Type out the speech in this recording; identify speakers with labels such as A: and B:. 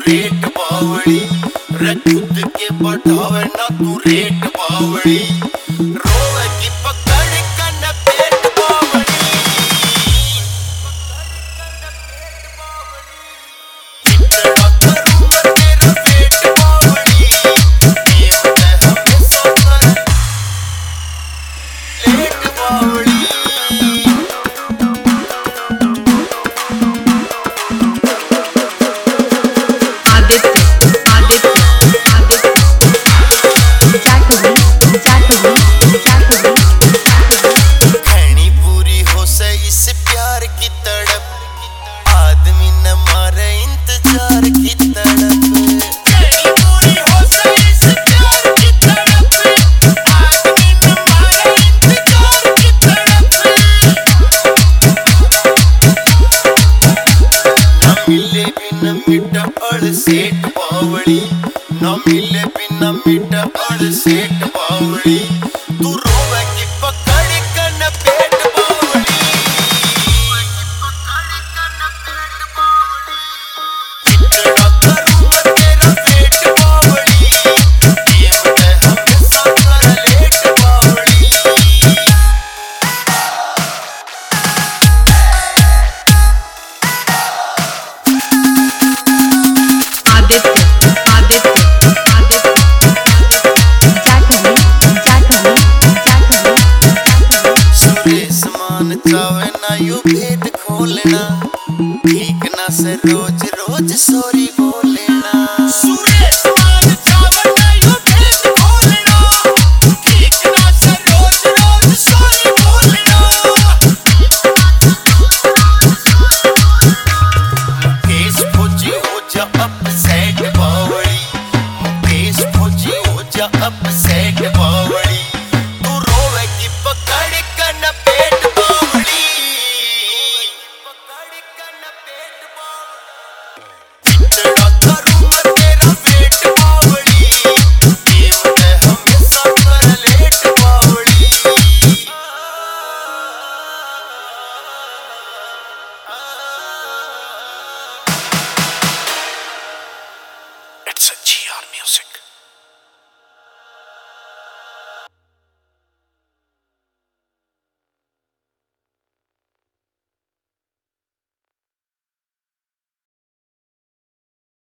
A: Rate बावड़ी रे खुद के बढ़ावे ना तू रेट बावड़ी रोवे की पकड़ कन पेट बावड़ी इतना करूं मैं तेरा पेट बावड़ी प्रेम में हमेशा कर लेट बावड़ी मीठा अड़ सेठ बावड़ी ना मिले बिना मीठा अड़ सेठ बावड़ी तू रोवे की पकड़ कन पेट बावड़ी इतना करूं मैं तेरा पेट बावड़ी प्रेम में हमेशा कर लेट बावड़ी चावे ना यू भेद खोलना ठीक ना से रोज रोज सॉरी बोलेना सुरेश मान चावे ना यू भेद खोलना ठीक ना से रोज रोज सॉरी बोलेना मुकेश फौजी हो जा अपसेट बावड़ी मुकेश फौजी हो जा अपसेट बावड़ी तू रोवे की पकड़ कन पेट इतना करूं मैं तेरा पेट बावड़ी प्रेम में हमेशा कर लेट बावड़ी
B: It's a GR music.